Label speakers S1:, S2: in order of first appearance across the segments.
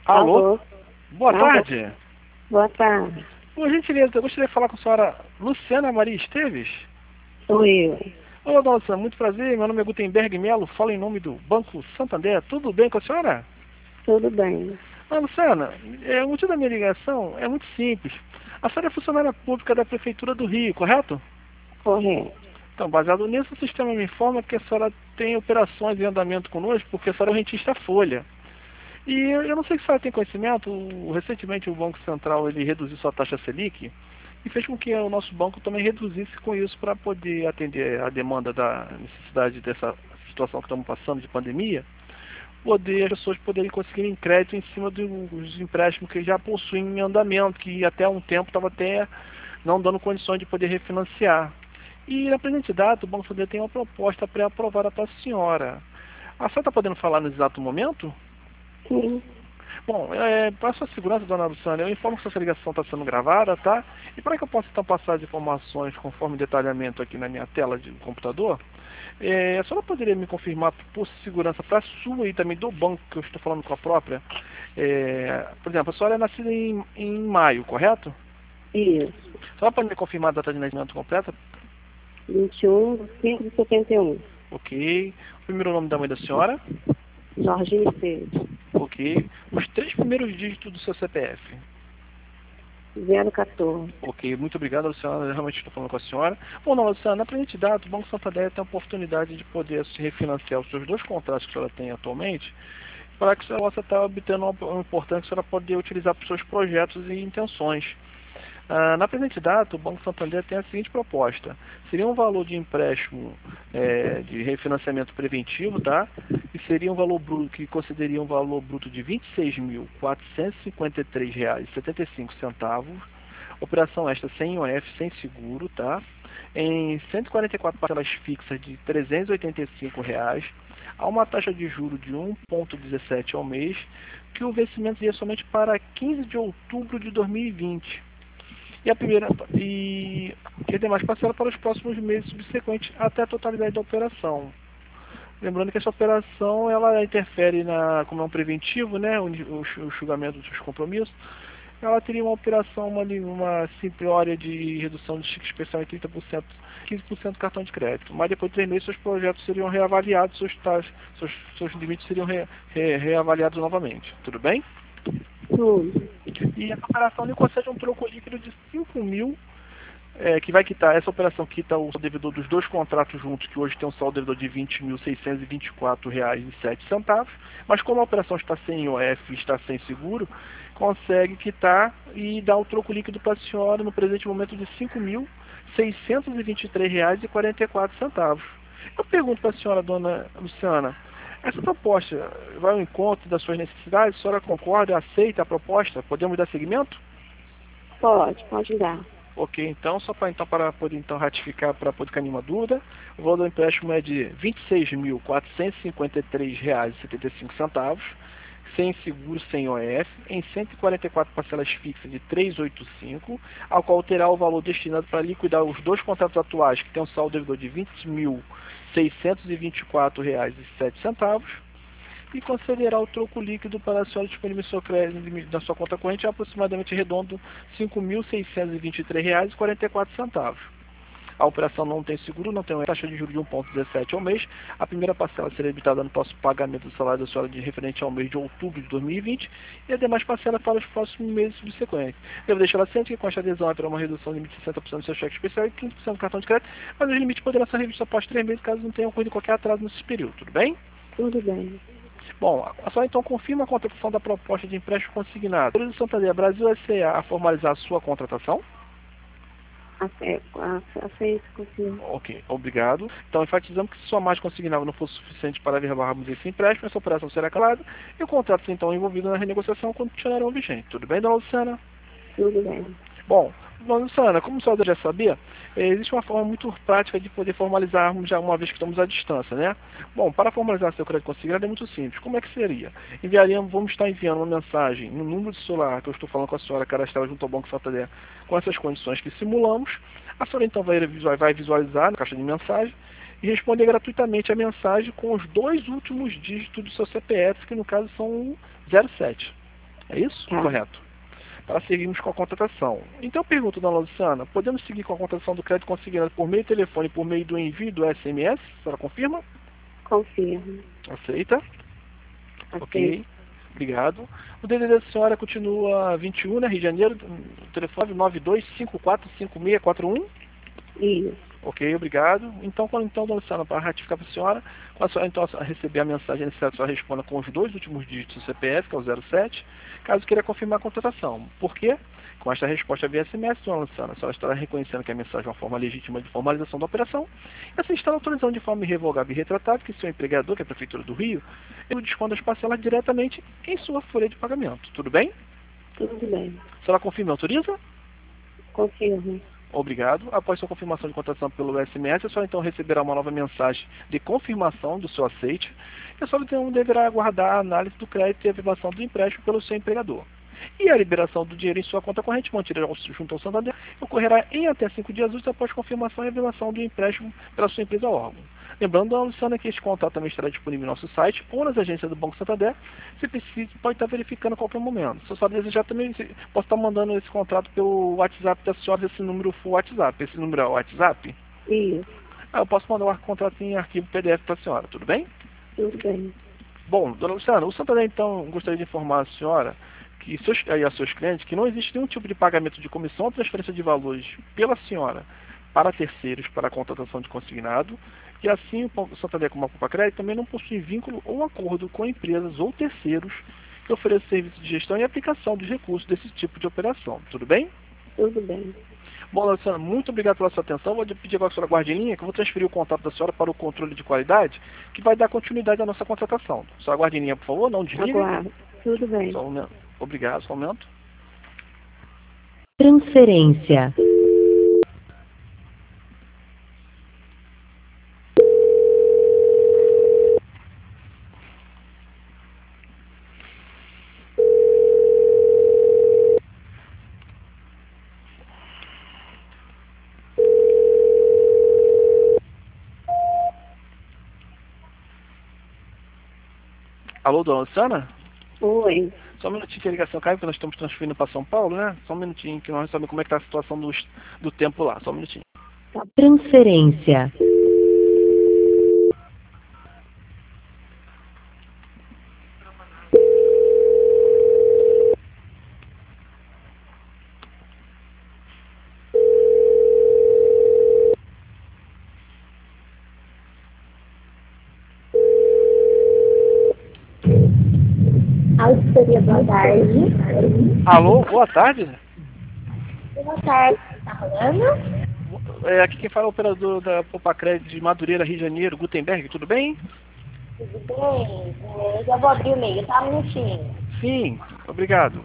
S1: Alô?
S2: Alô?
S1: Boa
S2: Alô?
S1: tarde.
S2: Boa tarde.
S1: Por gentileza, eu gostaria de falar com a senhora Luciana Maria Esteves.
S2: Sou eu.
S1: Olá, dona Luciana, muito prazer. Meu nome é Gutenberg Melo, falo em nome do Banco Santander. Tudo bem com a senhora?
S2: Tudo bem.
S1: Luciana, o motivo da minha ligação é muito simples. A senhora é funcionária pública da Prefeitura do Rio, correto?
S2: Correto.
S1: Então, baseado nisso, o sistema me informa que a senhora tem operações em andamento conosco, porque a senhora é o rentista Folha. E eu não sei se a senhora tem conhecimento, recentemente o Banco Central ele reduziu sua taxa Selic e fez com que o nosso banco também reduzisse com isso para poder atender a demanda da necessidade dessa situação que estamos passando de pandemia, poder as pessoas poderem conseguirem crédito em cima dos empréstimos que já possuem em andamento, que até há um tempo estava até não dando condições de poder refinanciar. E na presente data, o Banco Central tem uma proposta pré-aprovada para a senhora. A senhora está podendo falar no exato momento?
S2: Sim.
S1: Bom, para sua segurança, dona Luciana, eu informo que essa ligação está sendo gravada, tá? E para que eu possa então passar as informações conforme detalhamento aqui na minha tela de computador, a senhora poderia me confirmar por segurança para a sua e também do banco que eu estou falando com a própria? Por exemplo, a senhora é nascida em maio, correto?
S2: Isso.
S1: A senhora pode me confirmar a data de nascimento completa?
S2: 21/5/71.
S1: Ok. O primeiro nome da mãe da senhora?
S2: Jorginho Cedo.
S1: Ok. Os 3 primeiros dígitos do seu CPF?
S2: 014.
S1: Ok, muito obrigado, Luciana. Eu realmente estou falando com a senhora. Bom, não, Luciana, na presente data, o Banco Santander tem a oportunidade de poder se refinanciar os seus 2 contratos que a senhora tem atualmente, para que a senhora possa estar obtendo uma importância que a senhora poder utilizar para os seus projetos e intenções. Na presente data, o Banco Santander tem a seguinte proposta. Seria um valor de empréstimo de refinanciamento preventivo, tá? E seria um valor bruto, que consideraria um valor bruto de R$ 26.453,75. Operação esta sem IOF, sem seguro, tá? Em 144 parcelas fixas de R$ 385, a uma taxa de juros de 1,17 ao mês, que o vencimento seria somente para 15 de outubro de 2020. E as demais parcelas para os próximos meses subsequentes até a totalidade da operação. Lembrando que essa operação ela interfere como é um preventivo, né, o julgamento dos compromissos, ela teria uma operação, uma simplória de redução de cheque especial em 30%, 15% do cartão de crédito. Mas depois de 3 meses, seus projetos seriam reavaliados, seus limites seriam reavaliados novamente. Tudo bem?
S2: Tudo.
S1: E essa operação lhe concede um troco líquido de 5 mil, que vai quitar, essa operação quita o devedor dos 2 contratos juntos, que hoje tem um saldo devedor de R$ 20.624,07, mas como a operação está sem IOF e está sem seguro, consegue quitar e dar o troco líquido para a senhora no presente momento de R$ 5.623,44. Eu pergunto para a senhora, dona Luciana, essa proposta vai ao encontro das suas necessidades? A senhora concorda, aceita a proposta? Podemos dar seguimento?
S2: Pode dar.
S1: Ok, então, para poder então ratificar, para poder ficar nenhuma dúvida, o valor do empréstimo é de R$ 26.453,75, sem seguro, sem OF, em 144 parcelas fixas de 385, ao qual terá o valor destinado para liquidar os 2 contratos atuais, que tem um saldo devedor de R$ 20.624,07, e concederá o troco líquido para a senhora disponível no seu crédito da sua conta corrente aproximadamente redondo R$ 5.623,44. A operação não tem seguro, não tem uma taxa de juros de 1,17 ao mês. A primeira parcela será debitada no próximo pagamento do salário da senhora de referente ao mês de outubro de 2020 e a demais parcela para os próximos meses subsequentes. Devo deixar ciente que com esta adesão haverá uma redução de limite de 60% do seu cheque especial e 15% do cartão de crédito, mas os limites poderão ser revistos após 3 meses caso não tenha ocorrido qualquer atraso nesse período, tudo bem?
S2: Tudo bem.
S1: Bom, a senhora então confirma a contratação da proposta de empréstimo consignado. A Santander Brasil S.A. a formalizar a sua contratação?
S2: Aceito, confio.
S1: Ok, obrigado. Então, enfatizamos que se sua margem consignada não for suficiente para averbarmos esse empréstimo, essa operação será calada e o contrato então envolvido na renegociação continuarão vigente. Tudo bem, dona Luciana?
S2: Tudo bem.
S1: Bom, dona Luciana, como a senhora já sabia, existe uma forma muito prática de poder formalizarmos já uma vez que estamos à distância, né? Bom, para formalizar seu crédito consignado é muito simples. Como é que seria? Vamos estar enviando uma mensagem no número de celular que eu estou falando com a senhora cadastrada junto ao Banco Santander com essas condições que simulamos. A senhora então vai visualizar na caixa de mensagem e responder gratuitamente a mensagem com os 2 últimos dígitos do seu CPF, que no caso são 07. É isso?
S2: Tá.
S1: Correto. Para seguirmos com a contratação. Então, eu pergunto, dona Luciana, podemos seguir com a contratação do crédito consignado por meio telefone, por meio do envio do SMS? A senhora confirma?
S2: Confirmo.
S1: Aceita?
S2: Aceito.
S1: Ok. Obrigado. O DDD da senhora continua 21, né, Rio de Janeiro, telefone 92545641.
S2: Isso.
S1: Ok, obrigado. Então, dona Luciana, para ratificar para a senhora, quando a senhora então receber a mensagem necessária, a senhora responda com os 2 últimos dígitos do CPF, que é o 07, caso queira confirmar a contratação. Por quê? Com esta resposta via SMS, dona Luciana, a senhora estará reconhecendo que a mensagem é uma forma legítima de formalização da operação, e assim estará autorizando de forma irrevogável e retratável que seu empregador, que é a Prefeitura do Rio, ele desconta as parcelas diretamente em sua folha de pagamento. Tudo bem?
S2: Tudo bem.
S1: A senhora confirma e autoriza?
S2: Confirmo.
S1: Obrigado. Após sua confirmação de contratação pelo SMS, a senhora então receberá uma nova mensagem de confirmação do seu aceite. E a senhora então deverá aguardar a análise do crédito e a aprovação do empréstimo pelo seu empregador. E a liberação do dinheiro em sua conta corrente, mantida junto ao Santander, ocorrerá em até 5 dias úteis após confirmação e revelação do empréstimo pela sua empresa ou órgão. Lembrando, dona Luciana, que este contrato também estará disponível no nosso site ou nas agências do Banco Santander. Se precisa, pode estar verificando a qualquer momento. Se a senhora desejar também, posso estar mandando esse contrato pelo WhatsApp da senhora, esse número for WhatsApp. Esse número é o WhatsApp?
S2: Isso.
S1: Eu posso mandar o contrato em arquivo PDF para a senhora, tudo bem?
S2: Tudo bem.
S1: Bom, dona Luciana, o Santander então gostaria de informar a senhora que e a seus clientes que não existe nenhum tipo de pagamento de comissão ou transferência de valores pela senhora para terceiros para a contratação de consignado, e assim o Santander como a Poupa Crédito também não possui vínculo ou acordo com empresas ou terceiros que ofereçam serviço de gestão e aplicação dos recursos desse tipo de operação. Tudo bem?
S2: Tudo bem.
S1: Bom, dona Luciana, muito obrigado pela sua atenção. Vou pedir agora que a senhora guarde em linha, que eu vou transferir o contato da senhora para o controle de qualidade, que vai dar continuidade à nossa contratação. A senhora guarde em linha, por favor, não desligue.
S2: Aguardo. Tudo bem.
S1: Só um momento. Obrigado, só um momento.
S3: Transferência.
S1: Alô, dona Luciana?
S2: Oi.
S1: Só um minutinho que a ligação caiu, porque nós estamos transferindo para São Paulo, né? Só um minutinho que nós sabemos como é que está a situação do tempo lá. Só um minutinho.
S3: Transferência.
S2: Auditoria, boa tarde.
S1: Alô, boa tarde.
S2: Boa tarde. Tá falando?
S1: Aqui quem fala é o operador da Poupa Crédito de Madureira, Rio de Janeiro, Gutenberg, tudo bem?
S2: Tudo bem. Eu já vou abrir o e-mail, tá? Um minutinho.
S1: Sim, obrigado.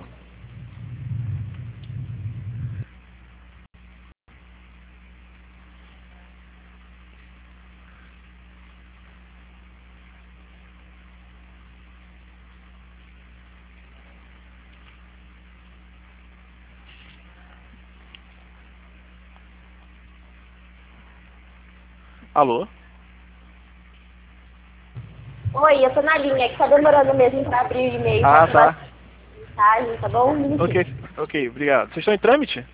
S1: Alô?
S2: Oi, eu tô na linha, que tá demorando mesmo pra abrir o e-mail.
S1: Ah, tá.
S2: Mensagem, tá bom? Um minutinho.
S1: Ok, obrigado. Vocês estão em trâmite?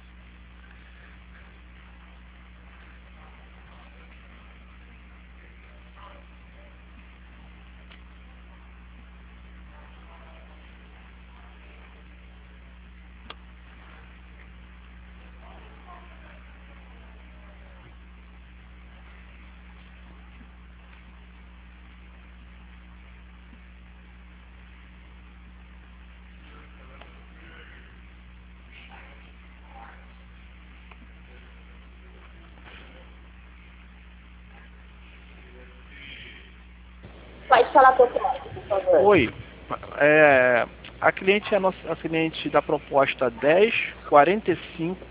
S2: Pode falar por código, por favor.
S1: Oi. A cliente é a cliente da proposta 10 45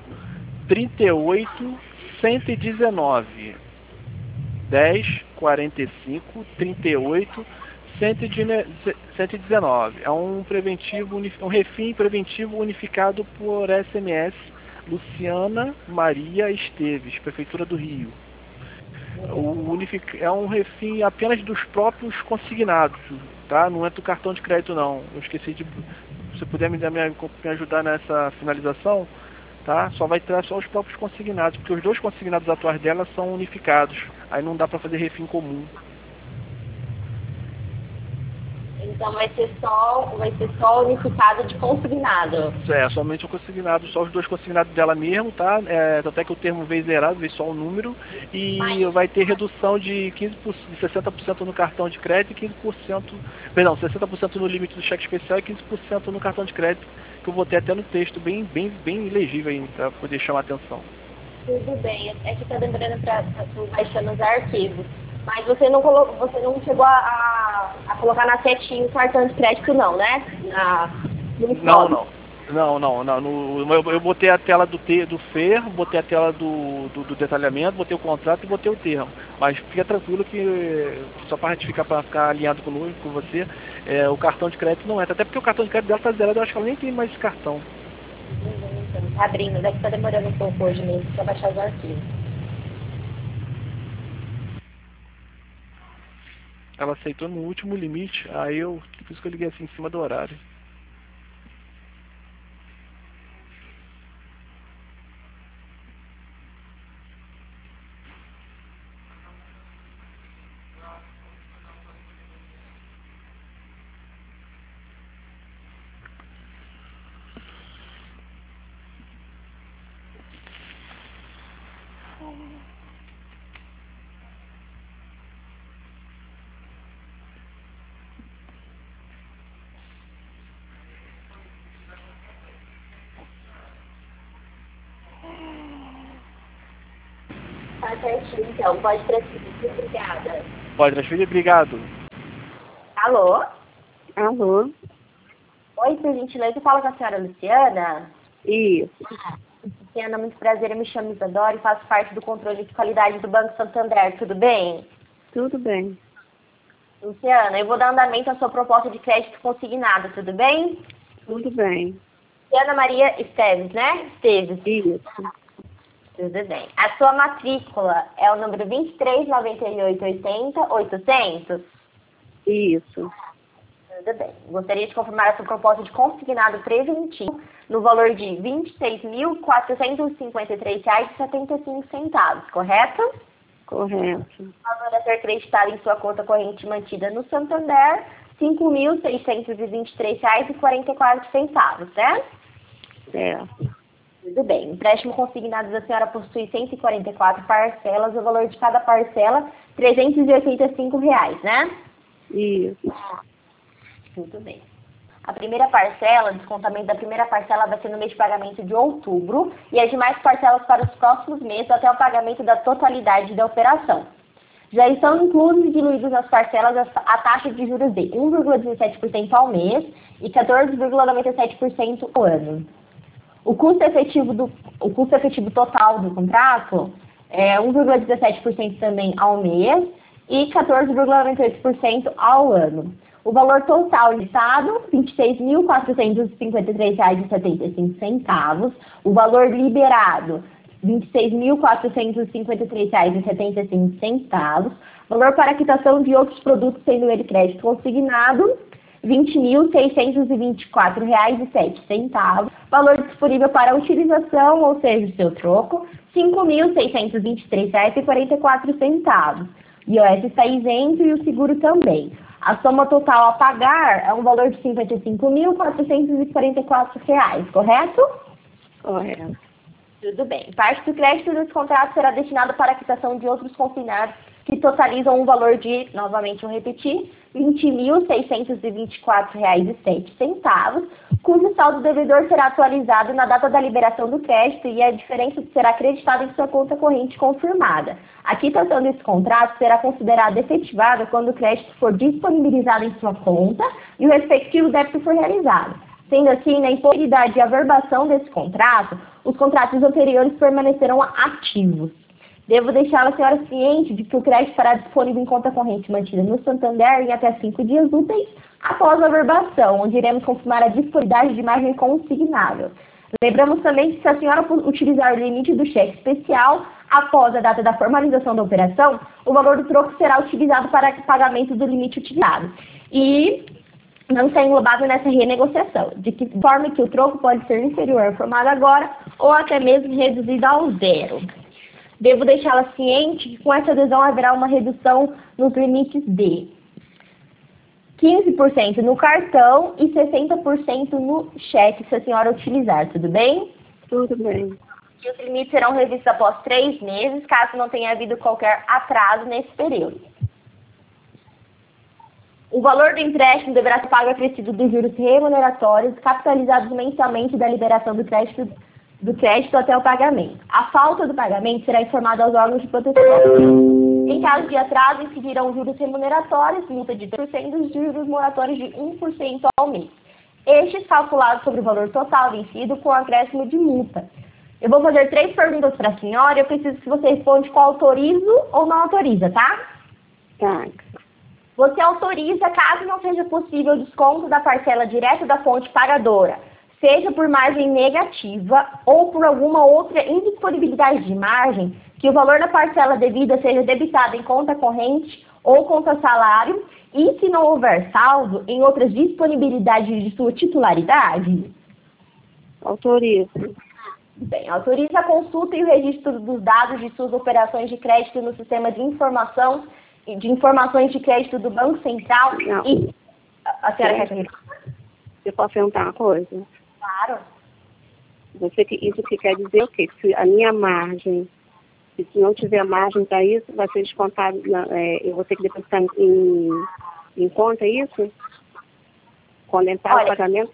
S1: 38 119. 10 45 38 119. É um preventivo, um refim preventivo unificado por SMS. Luciana Maria Esteves, Prefeitura do Rio. É um refim apenas dos próprios consignados, tá? Não é do cartão de crédito, não. Eu esqueci de... Se você puder me ajudar nessa finalização, tá? Só vai ter só os próprios consignados, porque os dois consignados atuais dela são unificados. Aí não dá para fazer refim comum.
S2: Então vai ser só unificado de consignado.
S1: Somente o consignado, só os dois consignados dela mesmo, tá? Até que o termo veio zerado, veio só o número. E vai ter redução de 60% no cartão de crédito e 15%... Perdão, 60% no limite do cheque especial e 15% no cartão de crédito, que eu botei até no texto bem legível aí, para poder chamar a atenção.
S2: Tudo bem, é que tá demorando para baixando os arquivos. Mas você não chegou a colocar na setinha o cartão de crédito não, né?
S1: Não. Eu botei a tela do FER, botei a tela do detalhamento, botei o contrato e botei o termo. Mas fica tranquilo que, só para ratificar, para ficar alinhado com você, o cartão de crédito não entra. Até porque o cartão de crédito dela está zerado, eu acho que ela nem tem mais esse cartão.
S2: Tá abrindo, deve estar demorando um pouco hoje mesmo para baixar os arquivos.
S1: Ela aceitou no último limite, por isso que eu liguei assim em cima do horário.
S2: Tá certinho, então. Pode transferir. Obrigada.
S1: Pode transferir, obrigado.
S2: Alô?
S4: Alô?
S2: Oi, por gentileza, fala com a senhora Luciana?
S4: Isso.
S2: Luciana, muito prazer, eu me chamo Isadora e faço parte do controle de qualidade do Banco Santander, tudo bem?
S4: Tudo bem.
S2: Luciana, eu vou dar andamento à sua proposta de crédito consignado, tudo bem?
S4: Tudo bem.
S2: Luciana Maria Esteves, né? Esteves.
S4: Isso.
S2: Tudo bem. A sua matrícula é o número 239880-800?
S4: Isso.
S2: Tudo bem. Gostaria de confirmar a sua proposta de consignado preventivo no valor de R$ 26.453,75, correto?
S4: Correto.
S2: O valor a ser creditado em sua conta corrente mantida no Santander, R$ 5.623,44, certo?
S4: Certo.
S2: Tudo bem. Empréstimo consignado da senhora possui 144 parcelas, o valor de cada parcela R$ 385, né?
S4: Isso.
S2: Tudo bem. A primeira parcela, descontamento da primeira parcela vai ser no mês de pagamento de outubro e as demais parcelas para os próximos meses até o pagamento da totalidade da operação. Já estão inclusos e diluídos nas parcelas a taxa de juros de 1,17% ao mês e 14,97% ao ano. O custo efetivo total do contrato é 1,17% também ao mês e 14,98% ao ano. O valor total listado, R$ 26.453,75. O valor liberado, R$ 26.453,75. Valor para quitação de outros produtos, sendo ele crédito consignado, R$ 20.624,07. Valor disponível para utilização, ou seja, o seu troco, R$ 5.623,44. O IOS está isento e o seguro também. A soma total a pagar é um valor de R$ 55.444, correto?
S4: Correto.
S2: Tudo bem. Parte do crédito desse contrato será destinado para a quitação de outros consignados que totalizam um valor de, novamente vou repetir, R$ 20.624,07, cujo saldo devedor será atualizado na data da liberação do crédito e a diferença será acreditada em sua conta corrente confirmada. A quitação desse contrato será considerada efetivada quando o crédito for disponibilizado em sua conta e o respectivo débito for realizado. Sendo assim, na impossibilidade de averbação desse contrato, os contratos anteriores permanecerão ativos. Devo deixar a senhora ciente de que o crédito estará disponível em conta corrente mantida no Santander em até 5 dias úteis após a averbação, onde iremos confirmar a disponibilidade de margem consignável. Lembramos também que se a senhora utilizar o limite do cheque especial, Após a data da formalização da operação, o valor do troco será utilizado para pagamento do limite utilizado e não está englobado nessa renegociação, de que forma que o troco pode ser inferior ao formado agora ou até mesmo reduzido ao zero. Devo deixá-la ciente que com essa adesão haverá uma redução nos limites de 15% no cartão e 60% no cheque, se a senhora utilizar, tudo bem?
S4: Tudo bem.
S2: E os limites serão revistos após 3 meses, caso não tenha havido qualquer atraso nesse período. O valor do empréstimo deverá ser pago acrescido dos juros remuneratórios capitalizados mensalmente da liberação do crédito até o pagamento. A falta do pagamento será informada aos órgãos de proteção. Em caso de atraso, incidirão juros remuneratórios, multa de 2% e juros moratórios de 1% ao mês. Estes calculados sobre o valor total vencido com acréscimo de multa. Eu vou fazer 3 perguntas para a senhora e eu preciso que você responda com autorizo ou não autoriza, tá?
S4: Tá.
S2: Você autoriza caso não seja possível o desconto da parcela direta da fonte pagadora, seja por margem negativa ou por alguma outra indisponibilidade de margem, que o valor da parcela devida seja debitado em conta corrente ou conta salário e, se não houver saldo, em outras disponibilidades de sua titularidade?
S4: Autorizo.
S2: Bem, autoriza a consulta e o registro dos dados de suas operações de crédito no sistema de informações de crédito do Banco Central.
S4: Não.
S2: E a senhora quer que
S4: Eu posso perguntar uma coisa?
S2: Claro.
S4: Isso que quer dizer o quê? Se a minha margem, se não tiver margem para isso, vai ser descontado, eu vou ter que depositar em conta isso? Quando entrar o pagamento?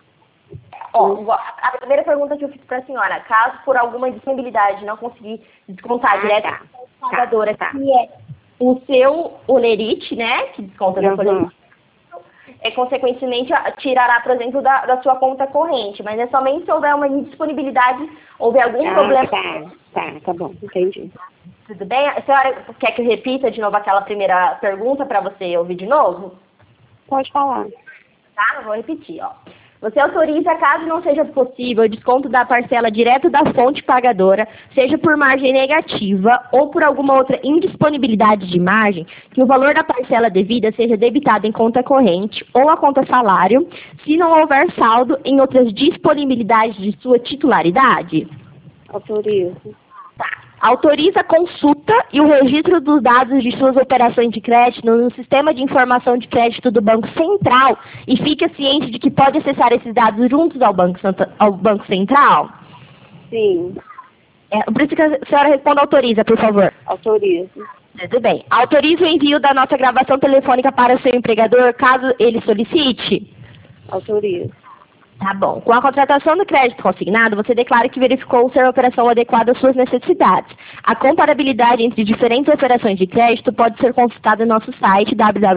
S2: A primeira pergunta que eu fiz para a senhora, caso por alguma disponibilidade não conseguir descontar direto da pagadora, que é o seu olerite, né, que desconta da folha, consequentemente tirará, por exemplo, da sua conta corrente, mas é somente se houver uma indisponibilidade, houver algum problema.
S4: Tá bom, entendi.
S2: Tudo bem? A senhora quer que eu repita de novo aquela primeira pergunta para você ouvir de novo?
S4: Pode falar.
S2: Tá, eu vou repetir, ó. Você autoriza, caso não seja possível, o desconto da parcela direto da fonte pagadora, seja por margem negativa ou por alguma outra indisponibilidade de margem, que o valor da parcela devida seja debitado em conta corrente ou a conta salário, se não houver saldo em outras disponibilidades de sua titularidade?
S4: Autorizo.
S2: Tá. Autoriza a consulta e o registro dos dados de suas operações de crédito no sistema de informação de crédito do Banco Central e fica ciente de que pode acessar esses dados juntos ao Banco Central?
S4: Sim.
S2: Por isso que a senhora responda autoriza, por favor.
S4: Autorizo.
S2: Tudo bem. Autoriza o envio da nossa gravação telefônica para o seu empregador, caso ele solicite?
S4: Autorizo.
S2: Tá bom. Com a contratação do crédito consignado, você declara que verificou ser a operação adequada às suas necessidades. A comparabilidade entre diferentes operações de crédito pode ser consultada no nosso site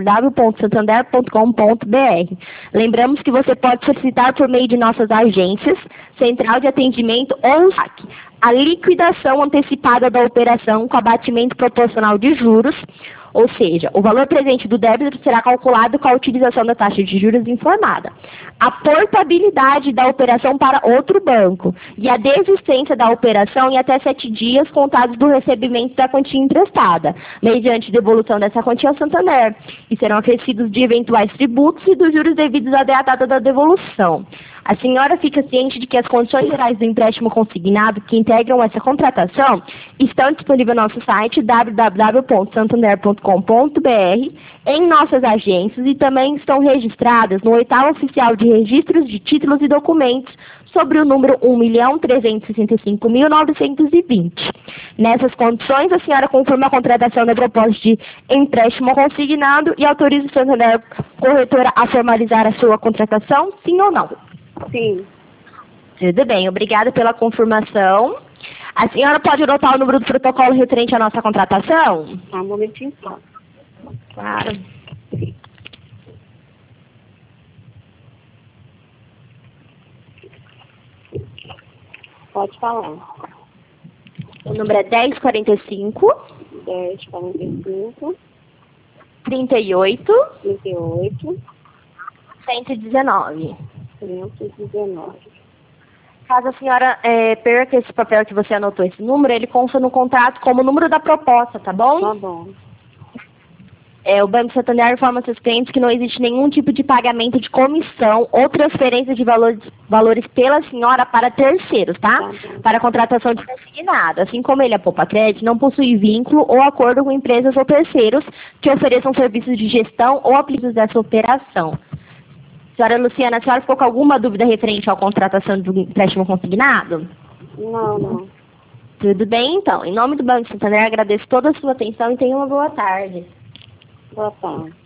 S2: www.santander.com.br. Lembramos que você pode solicitar por meio de nossas agências, central de atendimento ou SAC, a liquidação antecipada da operação com abatimento proporcional de juros, ou seja, o valor presente do débito será calculado com a utilização da taxa de juros informada, a portabilidade da operação para outro banco e a desistência da operação em até 7 dias contados do recebimento da quantia emprestada, mediante devolução dessa quantia ao Santander, e serão acrescidos de eventuais tributos e dos juros devidos à data da devolução. A senhora fica ciente de que as condições gerais do empréstimo consignado que integram essa contratação estão disponíveis no nosso site www.santander.com.br, em nossas agências e também estão registradas no 8º Oficial de Registros de Títulos e Documentos sobre o número 1.365.920. Nessas condições, a senhora confirma a contratação da proposta de empréstimo consignado e autoriza o Santander Corretora a formalizar a sua contratação, sim ou não?
S4: Sim.
S2: Tudo bem, obrigada pela confirmação. A senhora pode anotar o número do protocolo referente à nossa contratação?
S4: Um momentinho só.
S2: Claro.
S4: Pode falar.
S2: O número é 1045
S4: 1045
S2: 38
S4: 38
S2: 119.
S4: 119.
S2: Caso a senhora perca esse papel que você anotou, esse número, ele consta no contrato como o número da proposta, tá bom?
S4: Tá bom.
S2: O Banco Santander informa seus clientes que não existe nenhum tipo de pagamento de comissão ou transferência de valores pela senhora para terceiros, tá? Para a contratação de consignado. Assim como ele, a Poupa Crédito, não possui vínculo ou acordo com empresas ou terceiros que ofereçam serviços de gestão ou aplicativos dessa operação. Senhora Luciana, a senhora ficou com alguma dúvida referente à contratação do empréstimo consignado?
S4: Não.
S2: Tudo bem, então. Em nome do Banco Santander, agradeço toda a sua atenção e tenha uma boa tarde.
S4: Boa tarde.